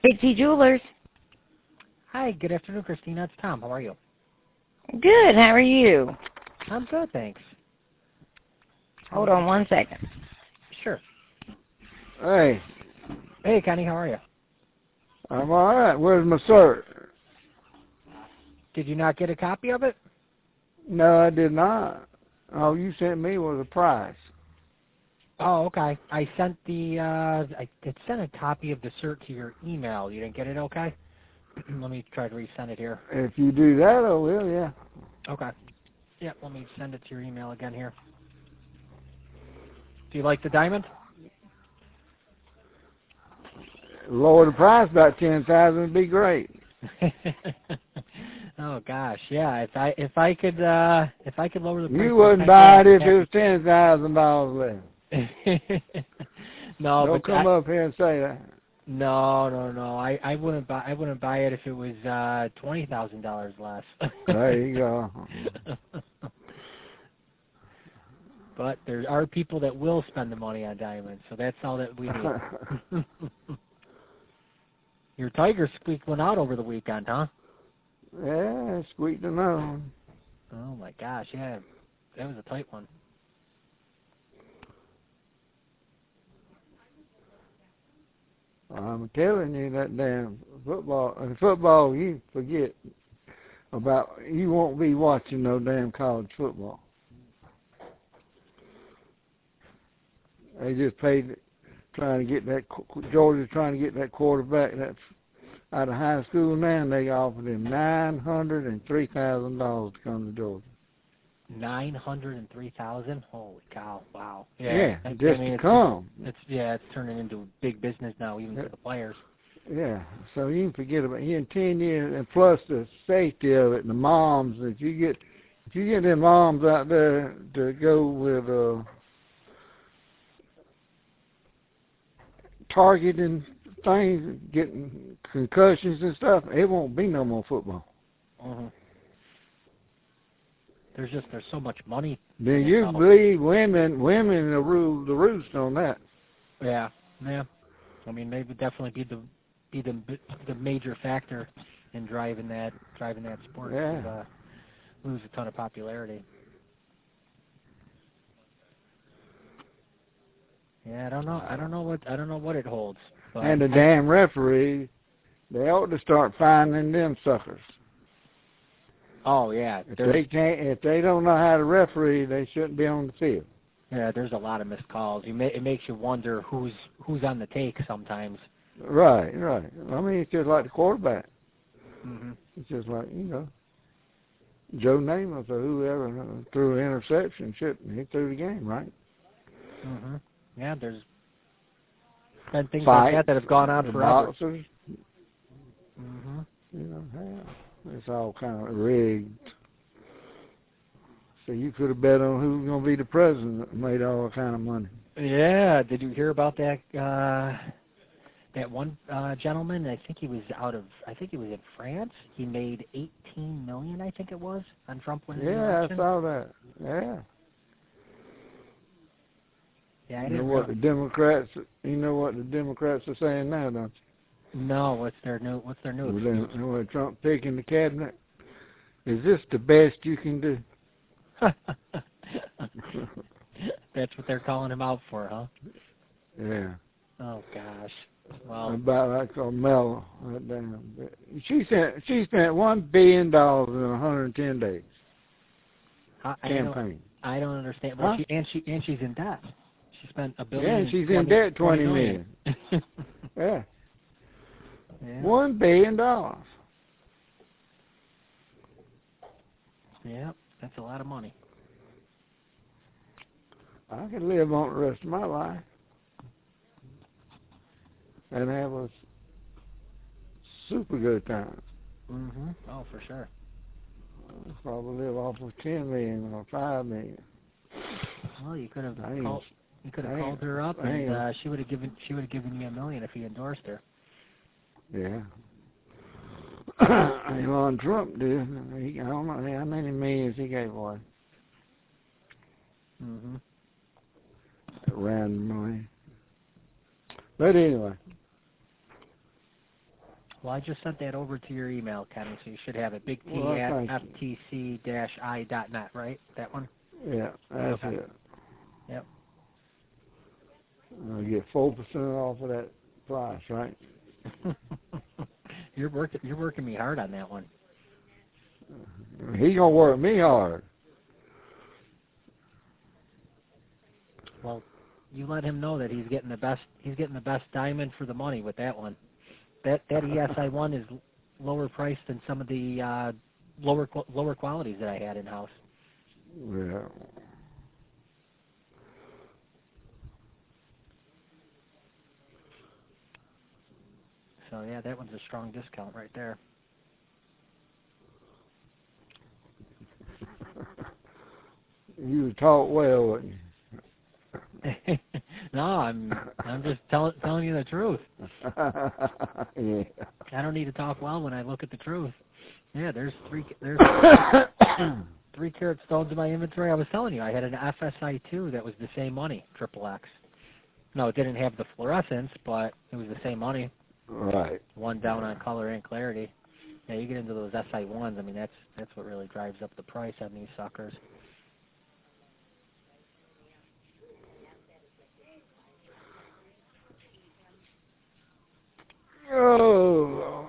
Big T Jewelers. Hi, good afternoon, Christina. It's Tom. How are you? Good. How are you? I'm good, thanks. Hold on one second. Sure. Hey, Hey, Connie, how are you? I'm all right. Where's my cert? Did you not get a copy of it? No, I did not. All you sent me was a price. Oh, okay. I sent I did send a copy of the cert to your email. You didn't get it, okay? Let me try to resend it here. If you do that, I will, yeah. Okay. Yeah, let me send it to your email again here. Do you like the diamond? Lower the price about 10,000 would be great. Oh gosh, yeah. If I could lower the price. You wouldn't buy it if it was $10,000 less. No, Don't but come up here and say that. No. I wouldn't buy it if it was $20,000 less. There you go. But there are people that will spend the money on diamonds, so that's all that we need. Your Tigers squeaked one out over the weekend, huh? Yeah, squeaked another one. Oh my gosh, yeah, that was a tight one. I'm telling you, that damn football, you forget about, you won't be watching no damn college football. They just paid, Georgia's trying to get that quarterback that's out of high school now, and they offered him $903,000 to come to Georgia. 903,000. Holy cow! Wow. Yeah, to come. It's turning into big business now, even for the players. Yeah, so you can forget about it. In 10 years, and plus the safety of it, and the moms. If you get them moms out there to go with targeting things, getting concussions and stuff, it won't be no more football. Mm-hmm. There's so much money. Then you believe women will rule the roost on that. Yeah. I mean, they would definitely be the major factor in driving that sport to lose a ton of popularity. Yeah, I don't know what it holds. But and the damn referees, they ought to start finding them suckers. Oh yeah. If they don't know how to referee, they shouldn't be on the field. Yeah, there's a lot of missed calls. It makes you wonder who's on the take sometimes. Right. I mean, it's just like the quarterback. Mm-hmm. It's just like, Joe Namath or whoever threw an interception. He threw the game, right? Mm-hmm. Yeah, there's been things like that have gone on forever. Boxers. Mm-hmm. It's all kind of rigged. So you could have bet on who's going to be the president and made all kind of money. Yeah, did you hear about that? That one gentleman, I think he was in France. He made $18 million, I think it was, on Trump winning the election. I saw that. Yeah. Yeah, You know what the Democrats are saying now, don't you? No, what's their new excuse? With Trump picking the cabinet, is this the best you can do? That's what they're calling him out for, huh? Yeah. Oh gosh. Well. About like Carmella. She spent $1 billion in 110 days. Campaign. I don't understand. Well, she's in debt. She spent $1 billion. Yeah, and she's in debt $20 million. Yeah. $1 billion. Yeah, that's a lot of money. I could live on the rest of my life and have a super good time. Mm-hmm. Oh, for sure. I'd probably live off of $10 million or $5 million. Well, you could have called her up, and she would have given you $1 million if you endorsed her. Yeah. Elon Trump did. I don't know how many millions he gave away. Mm-hmm. Randomly. But anyway. Well, I just sent that over to your email, Kenny, so you should have it. Big T Well, at thank ftc-i.net, right? That one? Yeah, that's Okay. it. Yep. I get 4% off of that price, right? You're working me hard on that one. He gonna work me hard. Well, you let him know that he's getting the best diamond for the money with that one. That ESI one is lower priced than some of the lower qualities that I had in house. Yeah. So yeah, that one's a strong discount right there. You talk well, wouldn't you? No, I'm just telling you the truth. Yeah. I don't need to talk well when I look at the truth. Yeah, there's 3 carat stones in my inventory. I was telling you, I had an FSI2 that was the same money, Triple X. No, it didn't have the fluorescence, but it was the same money. Right. One down on color and clarity. Yeah, you get into those SI1s. I mean, that's what really drives up the price on these suckers. Oh,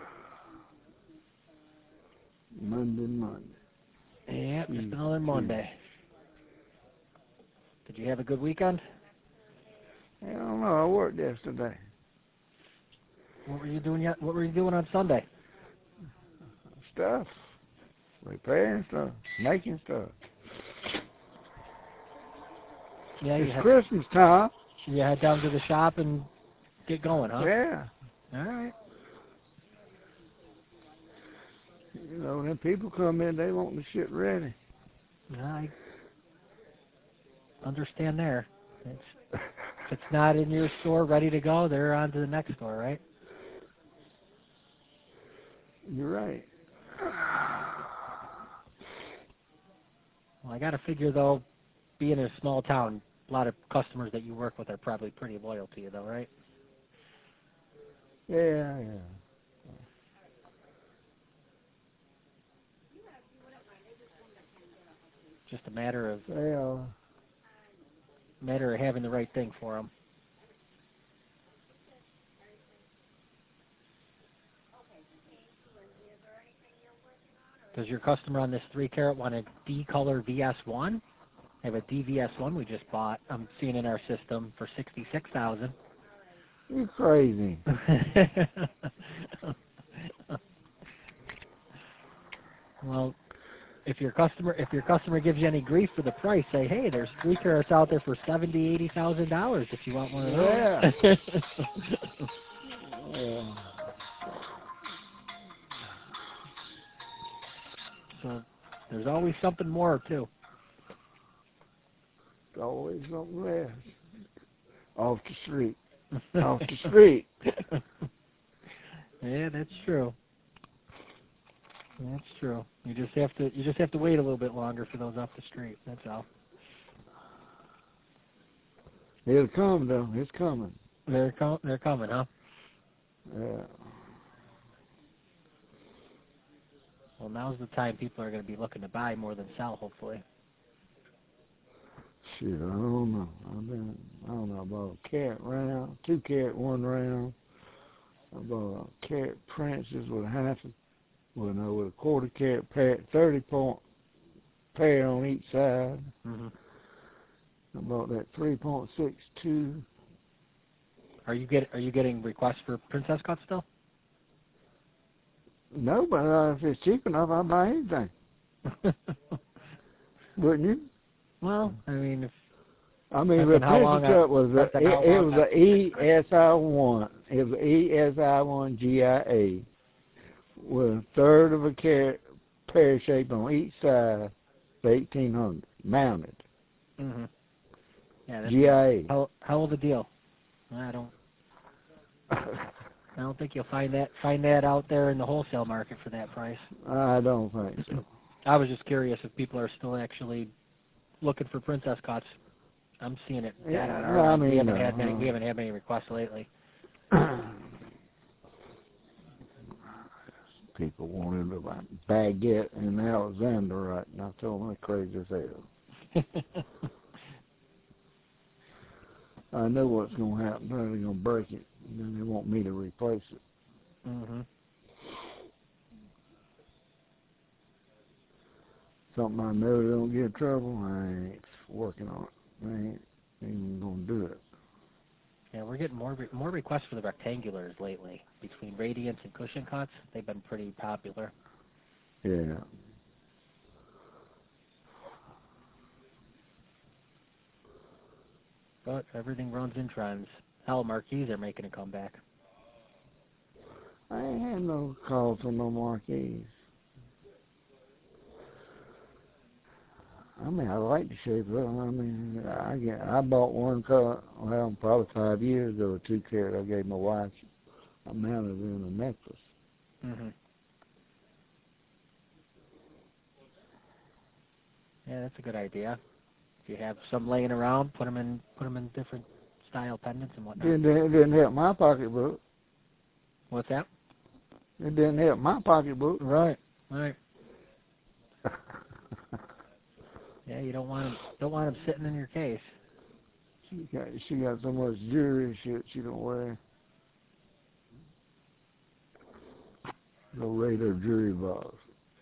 Monday. Yep, just another Monday. Did you have a good weekend? I don't know. I worked yesterday. What were you doing yet? What were you doing on Sunday? Stuff. Repairing stuff. Making stuff. Yeah, It's Christmas time. you head down to the shop and get going, huh? Yeah. All right. You know, when people come in, they want the shit ready. I understand there. If it's not in your store ready to go, they're on to the next store, right? You're right. Well, I got to figure, though, being in a small town, a lot of customers that you work with are probably pretty loyal to you, though, right? Yeah. Just a matter of Well, having the right thing for them. Does your customer on this 3 carat want a D color VS1? I have a DVS1 we just bought. I'm seeing in our system for $66,000. you crazy. Well, if your customer gives you any grief for the price, say, hey, there's 3 carats out there for $70,000-$80,000 if you want one of those. Yeah. Yeah. So there's always something more too. It's always something less. Off the street. Off the street. Yeah, that's true. That's true. You just have to wait a little bit longer for those off the street. That's all. It'll come though. It's coming. They're coming, huh? Yeah. Well, now's the time people are going to be looking to buy more than sell, hopefully. Shit, I don't know. I don't know about a carat round, 2 carat 1 round. About a carat Princess with with a quarter carat pair, 30-point pair on each side. Mm-hmm. About that 3.62. Are you getting requests for princess cuts still? No, but if it's cheap enough, I'll buy anything. Wouldn't you? Well, I mean, the Princess Cut was a ESI1. It was ESI1 GIA with a third of a carat pear shape on each side for $1,800 mounted. Mm-hmm. Yeah, that's GIA. Hell of a deal. I don't think you'll find that out there in the wholesale market for that price. I don't think so. I was just curious if people are still actually looking for princess cuts. I'm seeing it. Yeah, we haven't had many requests lately. people wanted a baguette in Alexander right now. I told them they're crazy as hell. I know what's going to happen. They're going to break it, and then they want me to replace it. Mhm. Something I know they don't get in trouble, I ain't working on it. I ain't even going to do it. Yeah, we're getting more requests for the rectangulars lately. Between radiants and cushion cuts, they've been pretty popular. Yeah. But everything runs in trends. Hell, marquees are making a comeback. I ain't had no calls on no marquees. I mean, I like the shape of it. I mean, I bought one car, well, probably 5 years ago, a 2-carat I gave my wife. I mounted it in a necklace. Mhm. Yeah, that's a good idea. If you have some laying around, put them in different style pendants and whatnot. It didn't help my pocketbook. What's that? It didn't help my pocketbook. Right. Yeah, you don't want them sitting in your case. She got so much jewelry shit she don't wear. Go raid her jewelry box.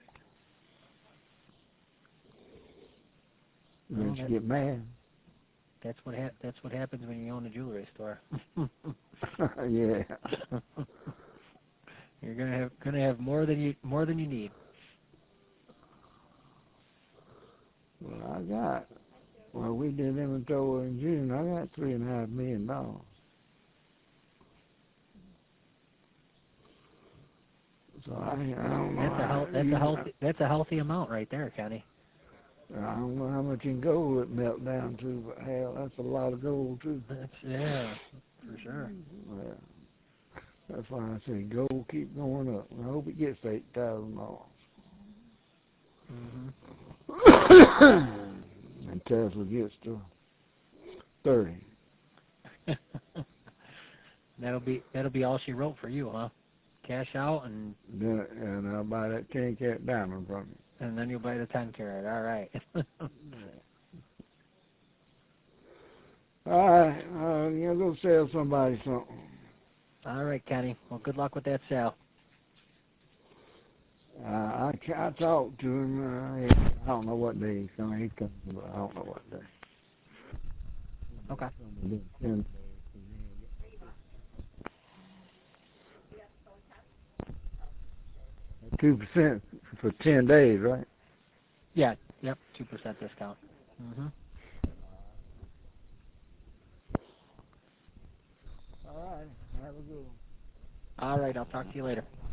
And then she get mad. That's what happens when you own a jewelry store. Yeah. You're gonna have more than you need. Well, we did inventory in June. I got $3.5 million. So I don't know. That's a healthy amount right there, Kenny. I don't know how much in gold it melt down to, but hell, that's a lot of gold too. Yeah, for sure. Yeah. That's why I say gold keep going up. I hope it gets to $8,000. And Tesla gets to 30. That'll be all she wrote for you, huh? Cash out And I'll buy that 10-carat diamond from you. And then you'll buy the 10-carat. All right. All right, go sell somebody something. All right, Kenny. Well, good luck with that sale. I talked to him. I don't know what day he's coming. He's coming, but I don't know what day. Okay. 2% for 10 days, right? Yeah. Yep. 2% discount. Mhm. All right. Have a good one. All right. I'll talk to you later.